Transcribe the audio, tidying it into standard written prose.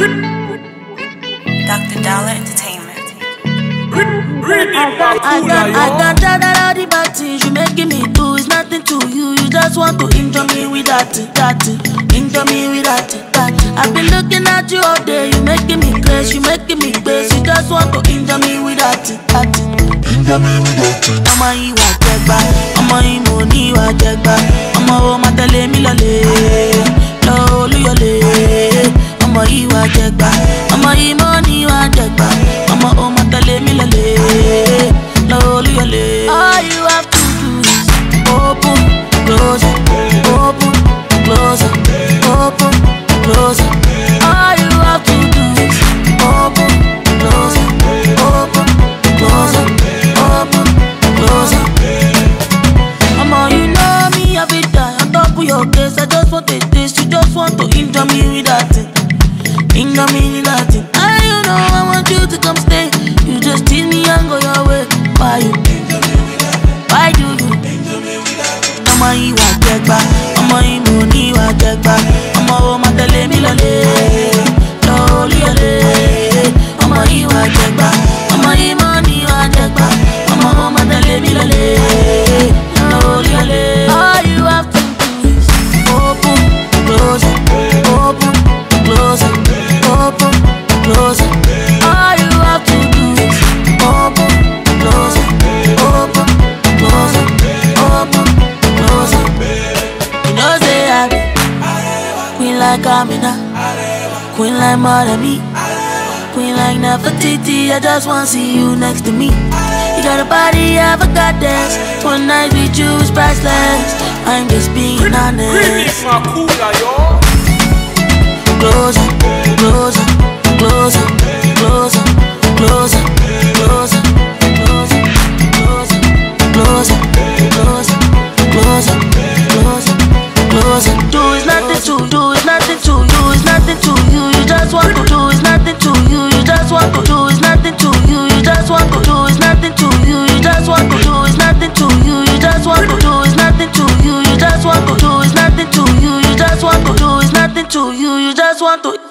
Dr. Dollar Entertainment. I can tell that all the bad things you making me do is nothing to you. You just want to injure me with that. Injure me with that. I've been looking at you all day. You making me crazy, you making me crazy. You just want to injure me with that. Injure me with that. Ọmọ yìí wà jẹgba, ọmọ yìí mo ní wà jẹgba. Ọmọ wo ma tẹ̀lé mi lọ́lẹ̀, lọ Olúyọ̀lé. Ọmọ yìí wà jẹgba, ọmọ yìí mo ní wà jẹgba. Ọmọ wo ma tẹ̀lé mi lọ́lẹ̀, lọ Olúyọ̀lé. All you have to do is open, close it, open, close it, open, close it. All you have to do is open, close it, open, close it, open, close it. You know me, I be die on top of your case. I just want a taste, you just want to injure me with that thing. Injure me with that thing. And you know I want you to come stay. You just tease me and go your way. Why you? Why do you? Ọmọ yìí wà jẹgba, ọmọ yìí mo ní wà jẹgba. Ọmọ wo ma tẹ̀lé mi lọ́lẹ̀, lọ Olúyọ̀lé. Ọmọ yìí wà jẹgba, ọmọ yìí mo ní wà jẹgba. Ọmọ wo ma tẹ̀lé mi lọ́lẹ̀, lọ Olúyọ̀lé. All you have to do is open, close it, open, close it, open, close it. All you have to do is open, close it, open, close it, open, close it. You know say I be queen like Amina, queen like Marami, queen like Nefertiti. I just wanna see you next to me. You got a body of a goddess. One night with you is priceless. I'm just being honest. Close it, close it, close it, close it, close it, close it, close it, close it, close it, close it, close it, close it, close it. Do is nothing to do, is nothing to you, is nothing to you. You just want to do is nothing to you. You just want to do is nothing to you. You just want to do is nothing to you. You just want to do is nothing to you. You just want to do is nothing to you. You just want to do is nothing to you. You just want to do is nothing to you. You just want to.